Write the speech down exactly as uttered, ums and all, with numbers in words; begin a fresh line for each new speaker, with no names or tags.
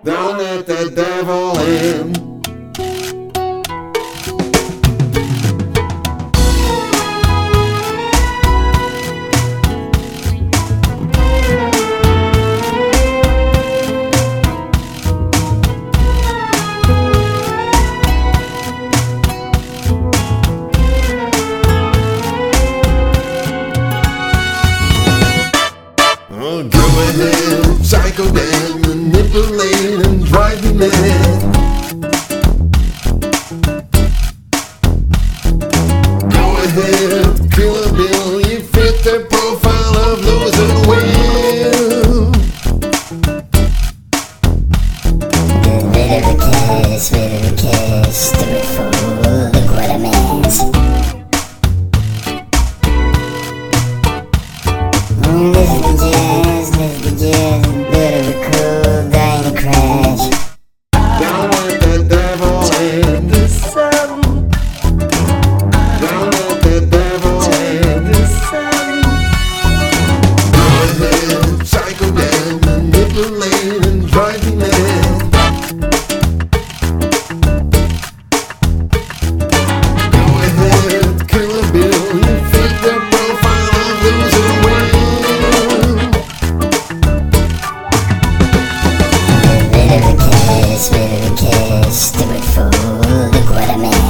Don't let the devil in. Oh, go ahead, psycho dad, manipulate and drive me mad. Go ahead, kill a bill, you fit the profile of losing will.
Rid of the cash, rid of the cash, stupid fool, look what I meant. This is the jazz, this is the jazz, bit of a cool, dying to crash.
Don't let the devil in.
The sun,
Don't let the devil in.
the sun.
Go ahead, psycho dad, manipulate and drive me mad. Go ahead, kill a bill, you fit the profile of losing will.
Rid of the cash, rid of the cash, stupid fool, look what I meant.